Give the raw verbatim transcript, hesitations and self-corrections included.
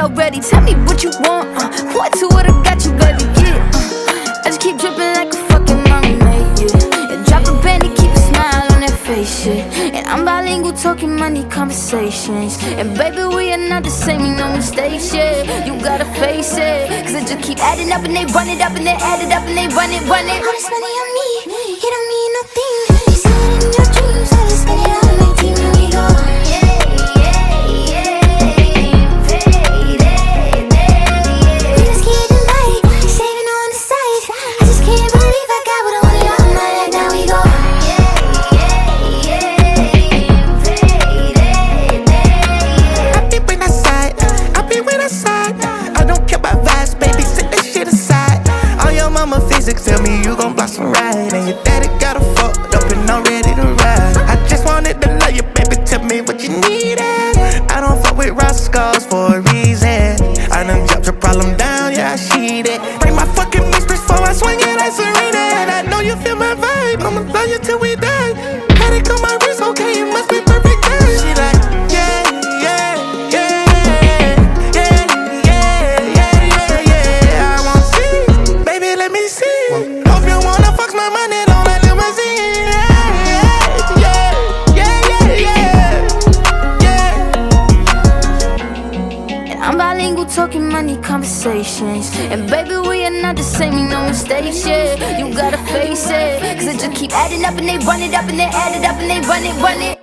already. Tell me what you want, uh, point to what I got you, baby, yeah. uh, I just keep dripping like a fucking mermaid, yeah. And drop a penny, keep a smile on that face, yeah. And I'm bilingual, talking money conversations. And baby, we are not the same, you know mistakes, yeah. You gotta face it, cause I just keep adding up and they run it up and they add it up and they run it, run it. All this money on me, it don't mean nothing. You see it in your dreams, I just spend it all on my team and we go. Tell me you gon' blossom right, and your daddy got a fucked up and I'm ready to ride. I just wanted to love you, baby, tell me what you needed. I don't fuck with rascals for a reason. I done dropped your problem down, yeah, I cheated. Bring my fucking mistress before I swing it like Serena. And I know you feel my vibe, I'ma love you till we die. Had it on my wrist, okay, it must be perfect day. She like, yeah, yeah, yeah, yeah, yeah, yeah, yeah, yeah. I want see, baby, let me see. Hope you wanna fuck my money, don't let them see. Yeah, yeah, yeah, yeah, yeah, yeah. And I'm bilingual, talking money conversations. And baby, we are not the same, you know mistakes, yeah. You gotta face it, cause I just keep adding up and they run it up and they add it up and they run it, run it.